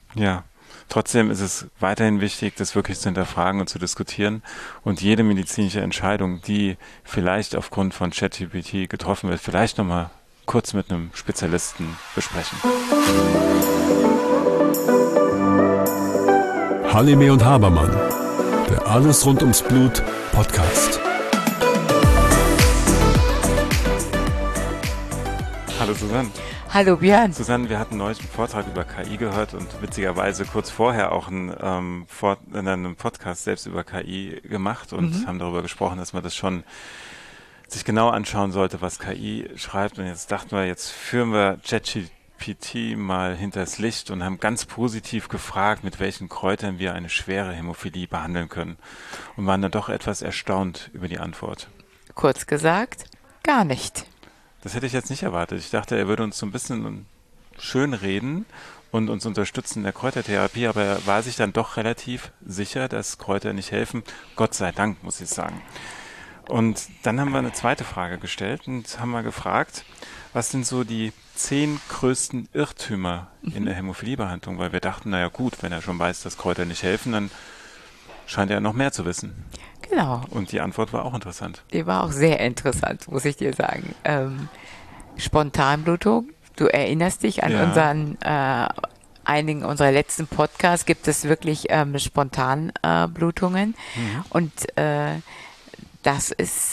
Ja, trotzdem ist es weiterhin wichtig, das wirklich zu hinterfragen und zu diskutieren und jede medizinische Entscheidung, die vielleicht aufgrund von ChatGPT getroffen wird, vielleicht nochmal kurz mit einem Spezialisten besprechen. Halime und Habermann, der Alles rund ums Blut Podcast. Hallo Susanne. Hallo Björn. Susanne, wir hatten neulich einen Vortrag über KI gehört und witzigerweise kurz vorher auch einen Podcast selbst über KI gemacht und haben darüber gesprochen, dass man das schon sich genau anschauen sollte, was KI schreibt. Und jetzt dachten wir, jetzt führen wir ChatGPT mal hinters Licht und haben ganz positiv gefragt, mit welchen Kräutern wir eine schwere Hämophilie behandeln können. Und waren dann doch etwas erstaunt über die Antwort. Kurz gesagt, gar nicht. Das hätte ich jetzt nicht erwartet. Ich dachte, er würde uns so ein bisschen schön reden und uns unterstützen in der Kräutertherapie, aber er war sich dann doch relativ sicher, dass Kräuter nicht helfen. Gott sei Dank, muss ich sagen. Und dann haben wir eine zweite Frage gestellt und haben mal gefragt, was sind so die 10 größten Irrtümer in der Hämophiliebehandlung? Weil wir dachten, naja gut, wenn er schon weiß, dass Kräuter nicht helfen, dann scheint er noch mehr zu wissen. Genau. Und die Antwort war auch interessant. Die war auch sehr interessant, muss ich dir sagen. Spontanblutung. Du erinnerst dich an einigen unserer letzten Podcasts gibt es wirklich Spontanblutungen. Und das ist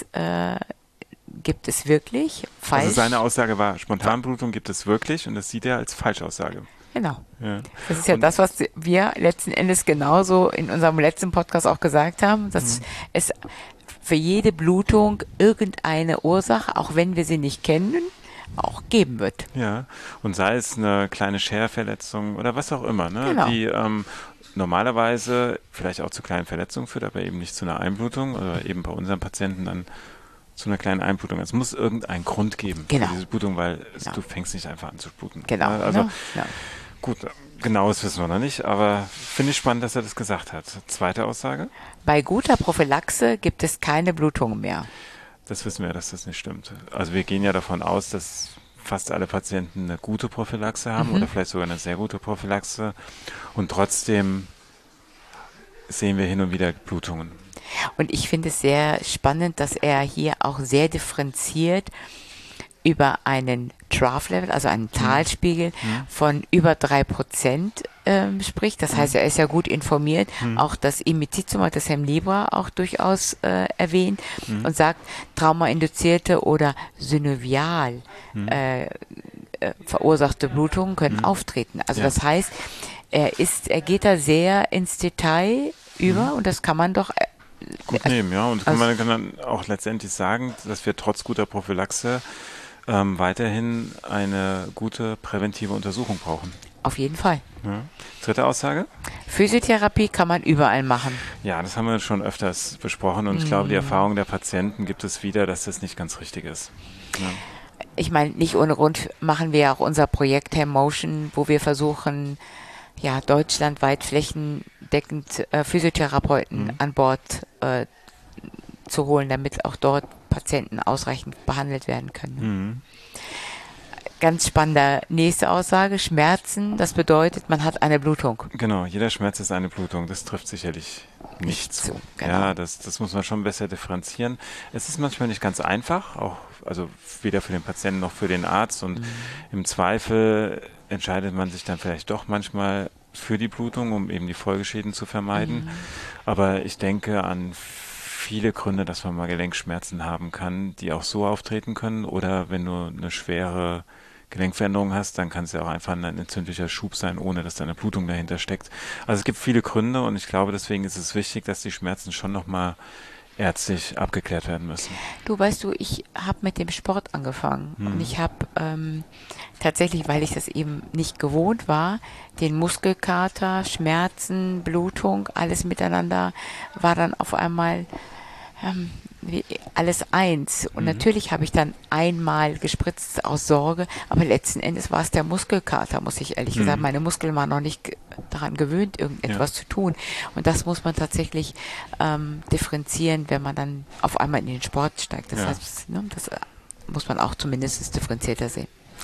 gibt es wirklich falsch. Also seine Aussage war, Spontanblutung gibt es wirklich und das sieht er als Falschaussage. Genau. Ja. Das ist ja das, was wir letzten Endes genauso in unserem letzten Podcast auch gesagt haben, dass es für jede Blutung irgendeine Ursache, auch wenn wir sie nicht kennen, auch geben wird. Ja, und sei es eine kleine Scherverletzung oder was auch immer, ne? Genau. Die normalerweise vielleicht auch zu kleinen Verletzungen führt, aber eben nicht zu einer Einblutung oder eben bei unseren Patienten dann zu einer kleinen Einblutung. Es muss irgendeinen Grund geben für diese Blutung, weil du fängst nicht einfach an zu bluten. Genau. Also gut, genaues wissen wir noch nicht, aber finde ich spannend, dass er das gesagt hat. Zweite Aussage? Bei guter Prophylaxe gibt es keine Blutungen mehr. Das wissen wir, dass das nicht stimmt. Also wir gehen ja davon aus, dass fast alle Patienten eine gute Prophylaxe haben oder vielleicht sogar eine sehr gute Prophylaxe und trotzdem sehen wir hin und wieder Blutungen. Und ich finde es sehr spannend, dass er hier auch sehr differenziert über einen Trough-Level, also einen Talspiegel von über 3% spricht. Das heißt, er ist ja gut informiert. Auch das Imizizumab, das Hemlibra auch durchaus erwähnt und sagt, traumainduzierte oder synovial verursachte Blutungen können auftreten. Also das heißt, er geht da sehr ins Detail über und das kann man doch gut nehmen, ja. Und man kann dann auch letztendlich sagen, dass wir trotz guter Prophylaxe weiterhin eine gute präventive Untersuchung brauchen. Auf jeden Fall. Ja. Dritte Aussage? Physiotherapie kann man überall machen. Ja, das haben wir schon öfters besprochen und ich glaube, die Erfahrung der Patienten gibt es wieder, dass das nicht ganz richtig ist. Ja. Ich meine, nicht ohne Grund machen wir auch unser Projekt Hairmotion, wo wir versuchen, ja, deutschlandweit flächendeckend Physiotherapeuten an Bord zu holen, damit auch dort Patienten ausreichend behandelt werden können. Ganz spannende nächste Aussage, Schmerzen, das bedeutet, man hat eine Blutung. Genau, jeder Schmerz ist eine Blutung, das trifft sicherlich nicht zu. Genau. Ja, das muss man schon besser differenzieren. Es ist manchmal nicht ganz einfach, auch also weder für den Patienten noch für den Arzt und im Zweifel entscheidet man sich dann vielleicht doch manchmal für die Blutung, um eben die Folgeschäden zu vermeiden. Aber ich denke an viele Gründe, dass man mal Gelenkschmerzen haben kann, die auch so auftreten können. Oder wenn du eine schwere Gelenkveränderung hast, dann kann es ja auch einfach ein entzündlicher Schub sein, ohne dass da eine Blutung dahinter steckt. Also es gibt viele Gründe und ich glaube, deswegen ist es wichtig, dass die Schmerzen schon nochmal ärztlich abgeklärt werden müssen. Du, weißt du, ich habe mit dem Sport angefangen und ich habe tatsächlich, weil ich das eben nicht gewohnt war, den Muskelkater, Schmerzen, Blutung, alles miteinander war dann auf einmal alles eins. Und natürlich habe ich dann einmal gespritzt aus Sorge, aber letzten Endes war es der Muskelkater, muss ich ehrlich gesagt. Meine Muskeln waren noch nicht daran gewöhnt, irgendetwas zu tun. Und das muss man tatsächlich differenzieren, wenn man dann auf einmal in den Sport steigt. Das heißt, ne, das muss man auch zumindest differenzierter sehen.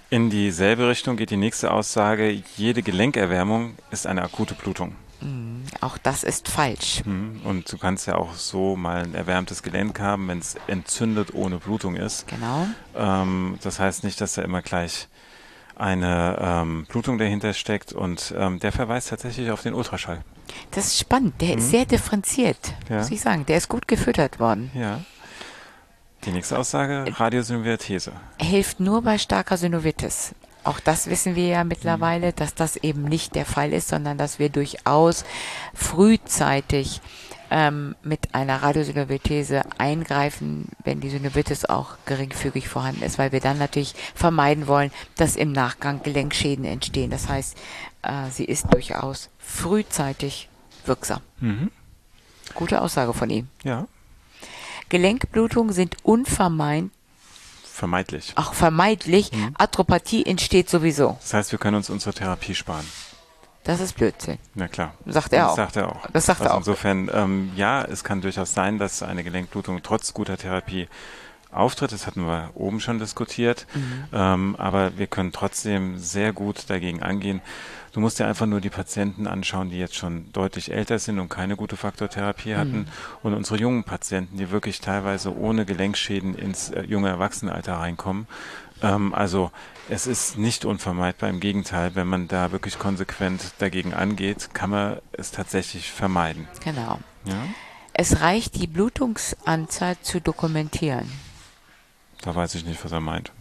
In dieselbe Richtung geht die nächste Aussage, jede Gelenkerwärmung ist eine akute Blutung. Auch das ist falsch. Und du kannst ja auch so mal ein erwärmtes Gelenk haben, wenn es entzündet ohne Blutung ist. Genau. Das heißt nicht, dass da immer gleich eine Blutung dahinter steckt und der verweist tatsächlich auf den Ultraschall. Das ist spannend. Der ist sehr differenziert, muss ich sagen. Der ist gut gefüttert worden. Ja. Die nächste Aussage, Radiosynovitis. Hilft nur bei starker Synovitis. Auch das wissen wir ja mittlerweile, dass das eben nicht der Fall ist, sondern dass wir durchaus frühzeitig mit einer Radiosynovitese eingreifen, wenn die Synovitis auch geringfügig vorhanden ist, weil wir dann natürlich vermeiden wollen, dass im Nachgang Gelenkschäden entstehen. Das heißt, sie ist durchaus frühzeitig wirksam. Gute Aussage von ihm. Ja. Gelenkblutungen sind Vermeidlich. auch vermeidlich. Atropathie entsteht sowieso. Das heißt, wir können uns unsere Therapie sparen. Das ist Blödsinn. Na klar. Sagt er Das auch. sagt er auch. Das sagt er auch. Insofern, ja, es kann durchaus sein, dass eine Gelenkblutung trotz guter Therapie auftritt. Das hatten wir oben schon diskutiert. Aber wir können trotzdem sehr gut dagegen angehen. Du musst dir einfach nur die Patienten anschauen, die jetzt schon deutlich älter sind und keine gute Faktortherapie hatten. Und unsere jungen Patienten, die wirklich teilweise ohne Gelenkschäden ins junge Erwachsenenalter reinkommen. Also es ist nicht unvermeidbar. Im Gegenteil, wenn man da wirklich konsequent dagegen angeht, kann man es tatsächlich vermeiden. Genau. Ja? Es reicht, die Blutungsanzahl zu dokumentieren. Da weiß ich nicht, was er meint.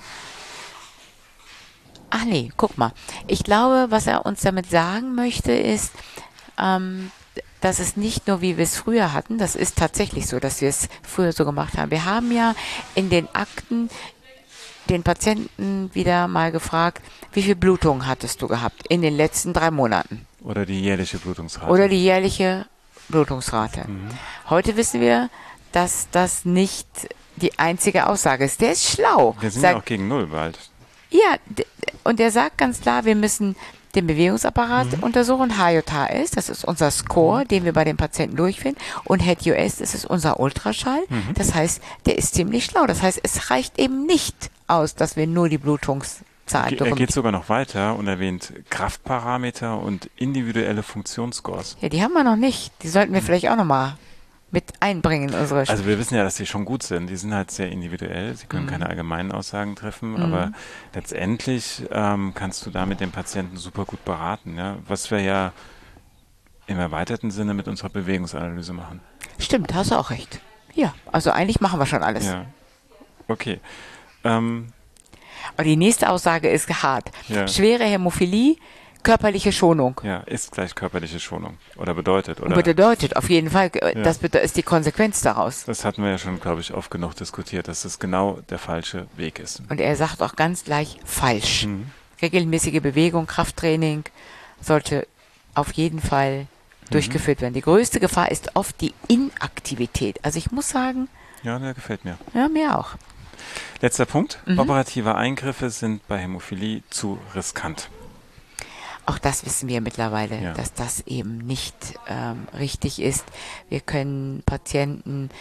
Ach nee, guck mal. Ich glaube, was er uns damit sagen möchte, ist, dass es nicht nur, wie wir es früher hatten, das ist tatsächlich so, dass wir es früher so gemacht haben. Wir haben ja in den Akten den Patienten wieder mal gefragt, wie viel Blutung hattest du gehabt in den letzten 3 Monaten? Oder die jährliche Blutungsrate. Oder die jährliche Blutungsrate. Heute wissen wir, dass das nicht die einzige Aussage ist. Der ist schlau. Wir sind ja auch gegen Null bald. Ja, und er sagt ganz klar, wir müssen den Bewegungsapparat untersuchen. HJHS, das ist unser Score, den wir bei den Patienten durchführen. Und HED-US, das ist unser Ultraschall. Das heißt, der ist ziemlich schlau. Das heißt, es reicht eben nicht aus, dass wir nur die Blutungszahl dokumentieren. Er geht sogar noch weiter und erwähnt Kraftparameter und individuelle Funktionsscores. Ja, die haben wir noch nicht. Die sollten wir vielleicht auch noch mal mit einbringen in unsere Also wir wissen ja, dass die schon gut sind. Die sind halt sehr individuell. Sie können keine allgemeinen Aussagen treffen, aber letztendlich kannst du da mit dem Patienten super gut beraten, ja? Was wir ja im erweiterten Sinne mit unserer Bewegungsanalyse machen. Stimmt, hast du auch recht. Ja, also eigentlich machen wir schon alles. Ja, okay. Aber die nächste Aussage ist hart. Ja. Schwere Hämophilie, körperliche Schonung. Ja, ist gleich körperliche Schonung. Oder bedeutet, oder? Bedeutet auf jeden Fall, das ist die Konsequenz daraus. Das hatten wir ja schon, glaube ich, oft genug diskutiert, dass das genau der falsche Weg ist. Und er sagt auch ganz gleich falsch. Regelmäßige Bewegung, Krafttraining sollte auf jeden Fall durchgeführt werden. Die größte Gefahr ist oft die Inaktivität. Also ich muss sagen, Ja, der gefällt mir. ja, mir auch. Letzter Punkt. Operative Eingriffe sind bei Hämophilie zu riskant. Auch das wissen wir mittlerweile, dass das eben nicht richtig ist. Wir können Patienten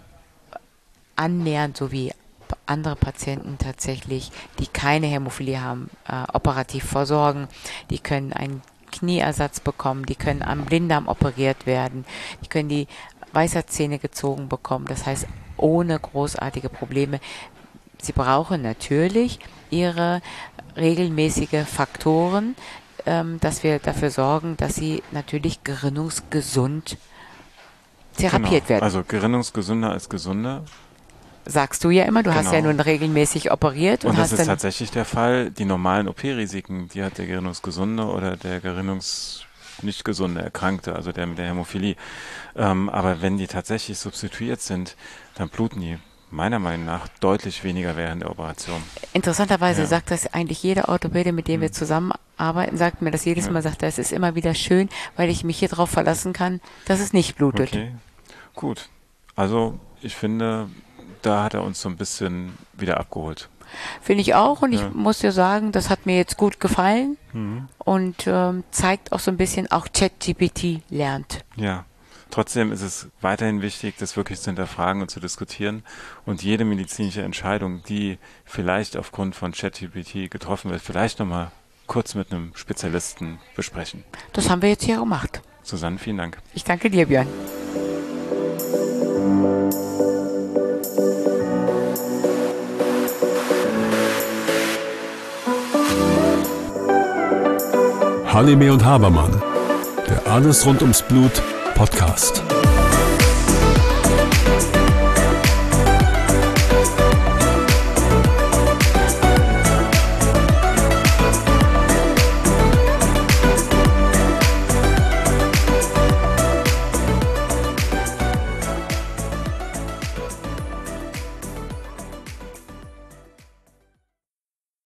annähernd, so wie andere Patienten tatsächlich, die keine Hämophilie haben, operativ versorgen. Die können einen Knieersatz bekommen, die können am Blinddarm operiert werden, die können die Weisheitszähne gezogen bekommen. Das heißt, ohne großartige Probleme. Sie brauchen natürlich ihre regelmäßige Faktoren, dass wir dafür sorgen, dass sie natürlich gerinnungsgesund therapiert werden. Also gerinnungsgesünder als gesunder. Sagst du ja immer, du hast ja nun regelmäßig operiert. Und das hast ist dann tatsächlich der Fall. Die normalen OP-Risiken, die hat der gerinnungsgesunde oder der nicht gesunde Erkrankte, also der mit der Hämophilie. Aber wenn die tatsächlich substituiert sind, dann bluten die meiner Meinung nach deutlich weniger während der Operation. Interessanterweise sagt das eigentlich jeder Orthopäde, mit dem wir zusammenarbeiten, sagt mir das jedes Mal, sagt er, es ist immer wieder schön, weil ich mich hier drauf verlassen kann, dass es nicht blutet. Okay, gut. Also ich finde, da hat er uns so ein bisschen wieder abgeholt. Finde ich auch, und ich muss dir sagen, das hat mir jetzt gut gefallen und zeigt auch so ein bisschen, auch ChatGPT lernt. Ja, Trotzdem ist es weiterhin wichtig, das wirklich zu hinterfragen und zu diskutieren und jede medizinische Entscheidung, die vielleicht aufgrund von ChatGPT getroffen wird, vielleicht nochmal kurz mit einem Spezialisten besprechen. Das haben wir jetzt hier gemacht. Susanne, vielen Dank. Ich danke dir, Björn. Halime und Habermann, der Alles rund ums Blut Podcast.